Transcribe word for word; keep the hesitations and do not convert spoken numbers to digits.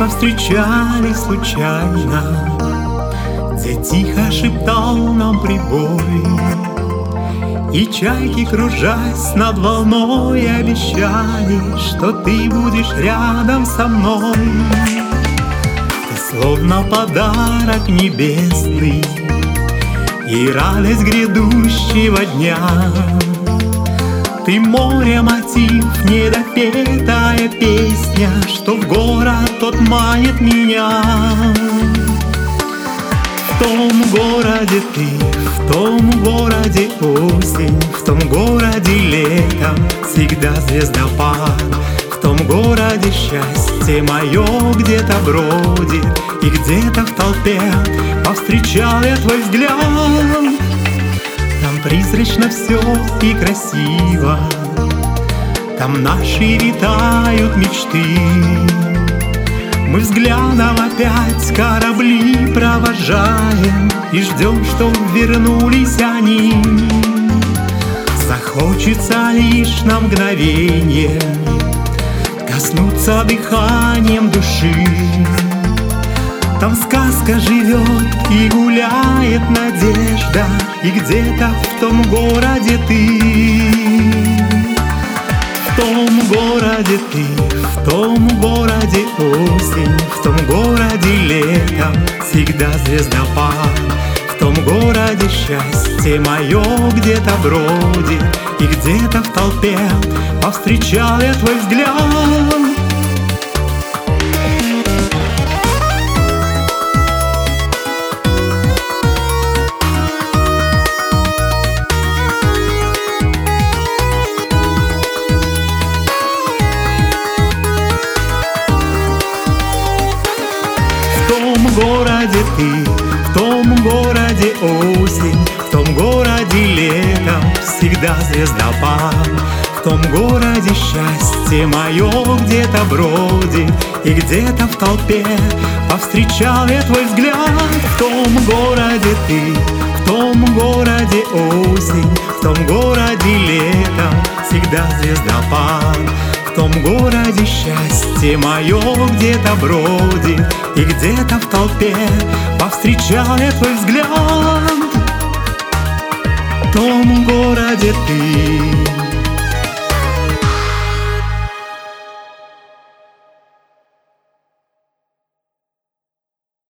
повстречались случайно, где тихо шептал нам прибой, и чайки, кружась над волной, обещали, что ты будешь рядом со мной. Ты словно подарок небесный и радость грядущего дня. Ты море мотив, недопетая песня, что в город тот манит меня. В том городе ты, в том городе осень, в том городе летом всегда звездопад. В том городе счастье мое где-то бродит, и где-то в толпе повстречал я твой взгляд. Там призрачно все и красиво, там наши витают мечты. Мы взглядом опять корабли провожаем и ждем, чтоб вернулись они. Захочется лишь на мгновение коснуться дыханием души. Там сказка живет и гуляет надежда, и где-то в том городе ты. В том городе ты, в том городе осень, в том городе летом всегда звездопад. В том городе счастье мое где-то бродит, и где-то в толпе повстречал я твой взгляд. В том городе ты, в том городе осень, в том городе летом всегда звездопад. В том городе счастье мое где-то бродит, и где-то в толпе повстречал я твой взгляд. В том городе ты, в том городе осень, в том городе летом всегда звездопад. В том городе счастье мое где-то бродит, и где-то в толпе повстречал я твой взгляд. В том городе ты,